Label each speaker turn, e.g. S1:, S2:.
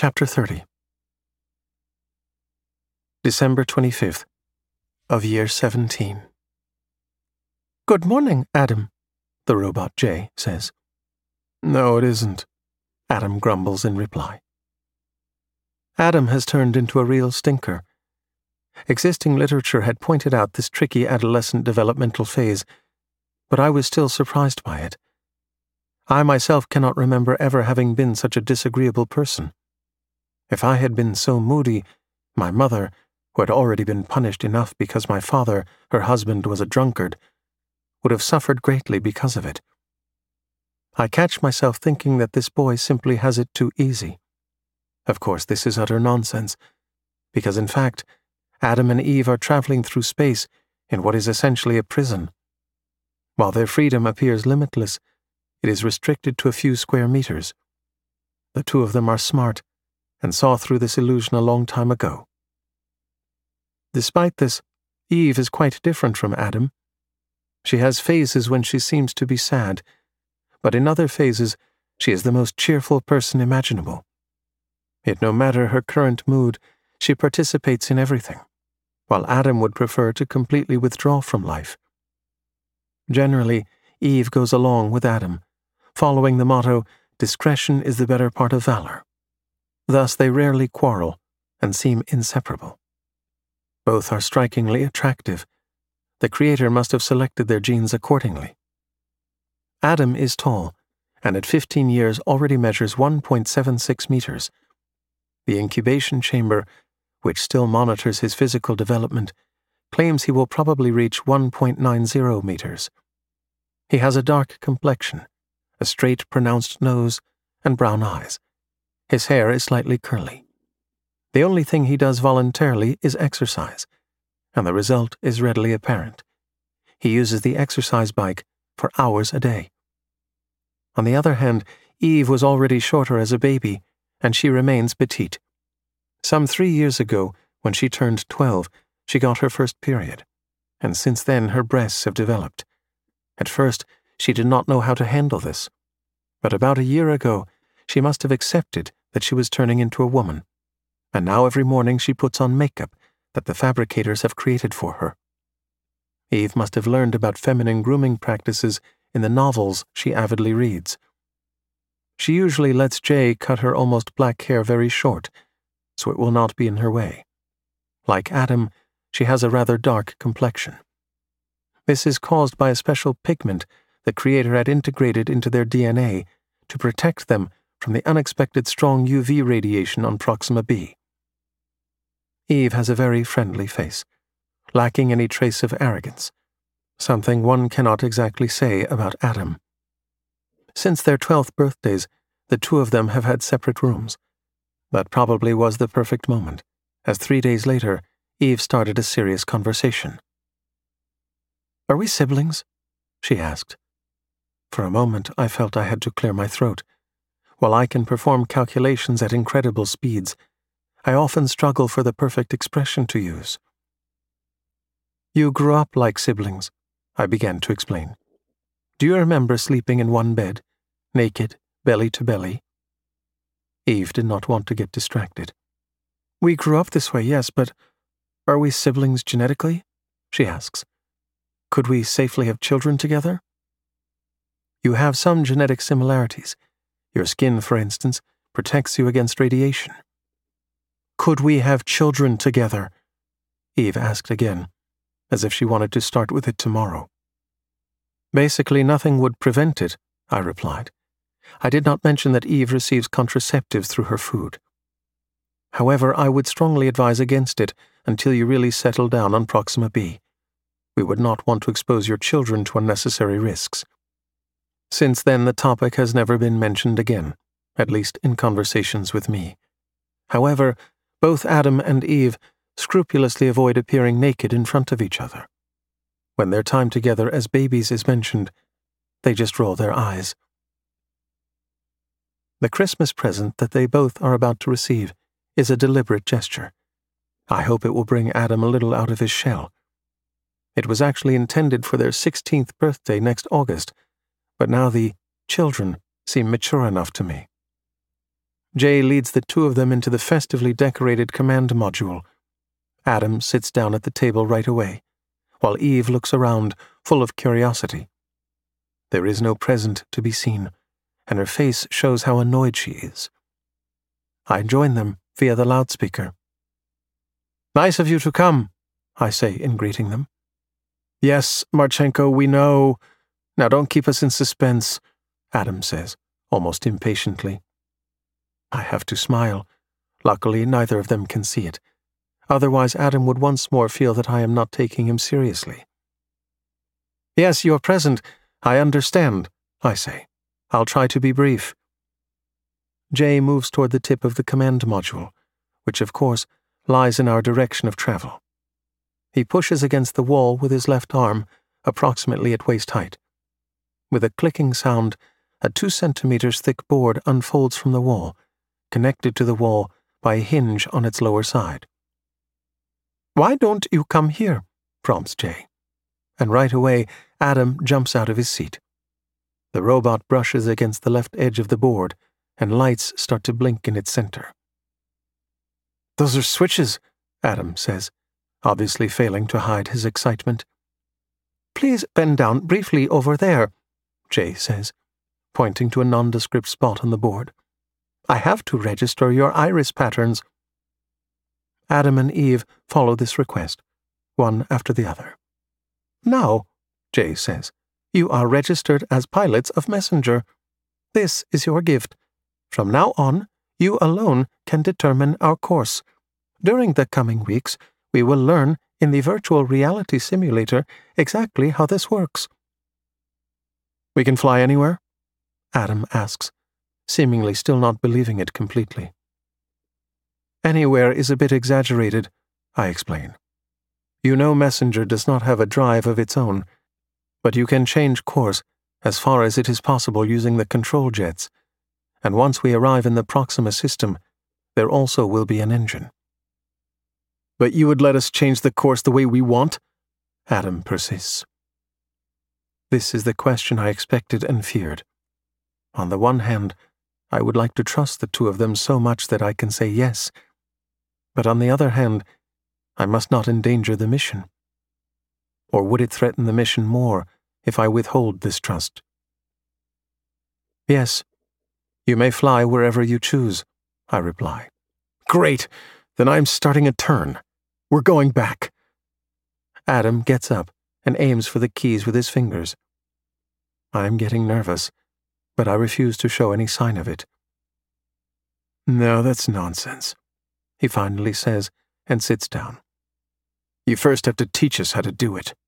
S1: Chapter 30. December 25th, of year 17. "Good morning, Adam," the robot Jay says. "No, it isn't," Adam grumbles in reply. Adam has turned into a real stinker. Existing literature had pointed out this tricky adolescent developmental phase, but I was still surprised by it. I myself cannot remember ever having been such a disagreeable person. If I had been so moody, my mother, who had already been punished enough because my father, her husband, was a drunkard, would have suffered greatly because of it. I catch myself thinking that this boy simply has it too easy. Of course, this is utter nonsense, because in fact, Adam and Eve are traveling through space in what is essentially a prison. While their freedom appears limitless, it is restricted to a few square meters. The two of them are smart and saw through this illusion a long time ago. Despite this, Eve is quite different from Adam. She has phases when she seems to be sad, but in other phases she is the most cheerful person imaginable. Yet no matter her current mood, she participates in everything, while Adam would prefer to completely withdraw from life. Generally, Eve goes along with Adam, following the motto, "Discretion is the better part of valor." Thus they rarely quarrel and seem inseparable. Both are strikingly attractive. The Creator must have selected their genes accordingly. Adam is tall, and at 15 years already measures 1.76 meters. The incubation chamber, which still monitors his physical development, claims he will probably reach 1.90 meters. He has a dark complexion, a straight, pronounced nose, and brown eyes. His hair is slightly curly. The only thing he does voluntarily is exercise, and the result is readily apparent. He uses the exercise bike for hours a day. On the other hand, Eve was already shorter as a baby, and she remains petite. Some 3 years ago, when she turned 12, she got her first period, and since then her breasts have developed. At first, she did not know how to handle this, but about a year ago, she must have accepted that she was turning into a woman, and now every morning she puts on makeup that the fabricators have created for her. Eve must have learned about feminine grooming practices in the novels she avidly reads. She usually lets Jay cut her almost black hair very short, so it will not be in her way. Like Adam, she has a rather dark complexion. This is caused by a special pigment the Creator had integrated into their DNA to protect them from the unexpected strong UV radiation on Proxima b. Eve has a very friendly face, lacking any trace of arrogance, something one cannot exactly say about Adam. Since their 12th birthdays, the two of them have had separate rooms. That probably was the perfect moment, as 3 days later, Eve started a serious conversation. "Are we siblings?" she asked. For a moment, I felt I had to clear my throat. While I can perform calculations at incredible speeds, I often struggle for the perfect expression to use. "You grew up like siblings," I began to explain. "Do you remember sleeping in one bed, naked, belly to belly?" Eve did not want to get distracted. "We grew up this way, yes, but are we siblings genetically?" she asks. "Could we safely have children together?" "You have some genetic similarities. Your skin, for instance, protects you against radiation." "Could we have children together?" Eve asked again, as if she wanted to start with it tomorrow. "Basically, nothing would prevent it," I replied. I did not mention that Eve receives contraceptives through her food. "However, I would strongly advise against it until you really settle down on Proxima b. We would not want to expose your children to unnecessary risks." Since then, the topic has never been mentioned again, at least in conversations with me. However, both Adam and Eve scrupulously avoid appearing naked in front of each other. When their time together as babies is mentioned, they just roll their eyes. The Christmas present that they both are about to receive is a deliberate gesture. I hope it will bring Adam a little out of his shell. It was actually intended for their 16th birthday next August, but now the children seem mature enough to me. Jay leads the two of them into the festively decorated command module. Adam sits down at the table right away, while Eve looks around, full of curiosity. There is no present to be seen, and her face shows how annoyed she is. I join them via the loudspeaker. "Nice of you to come," I say in greeting them. "Yes, Marchenko, we know. Now don't keep us in suspense," Adam says, almost impatiently. I have to smile. Luckily, neither of them can see it. Otherwise, Adam would once more feel that I am not taking him seriously. "Yes, you're present. I understand," I say. "I'll try to be brief." Jay moves toward the tip of the command module, which, of course, lies in our direction of travel. He pushes against the wall with his left arm, approximately at waist height. With a clicking sound, a 2 centimeters thick board unfolds from the wall, connected to the wall by a hinge on its lower side. "Why don't you come here?" prompts Jay. And right away, Adam jumps out of his seat. The robot brushes against the left edge of the board, and lights start to blink in its center. "Those are switches," Adam says, obviously failing to hide his excitement. "Please bend down briefly over there," Jay says, pointing to a nondescript spot on the board. "I have to register your iris patterns." Adam and Eve follow this request, one after the other. "Now," Jay says, "you are registered as pilots of Messenger. This is your gift. From now on, you alone can determine our course. During the coming weeks, we will learn in the virtual reality simulator exactly how this works." "We can fly anywhere?" Adam asks, seemingly still not believing it completely. "Anywhere is a bit exaggerated," I explain. "You know Messenger does not have a drive of its own, but you can change course as far as it is possible using the control jets, and once we arrive in the Proxima system, there also will be an engine." "But you would let us change the course the way we want?" Adam persists. This is the question I expected and feared. On the one hand, I would like to trust the two of them so much that I can say yes, but on the other hand, I must not endanger the mission. Or would it threaten the mission more if I withhold this trust? "Yes, you may fly wherever you choose," I reply. "Great! Then I'm starting a turn. We're going back." Adam gets up and aims for the keys with his fingers. I am getting nervous, but I refuse to show any sign of it. "No, that's nonsense," he finally says and sits down. "You first have to teach us how to do it."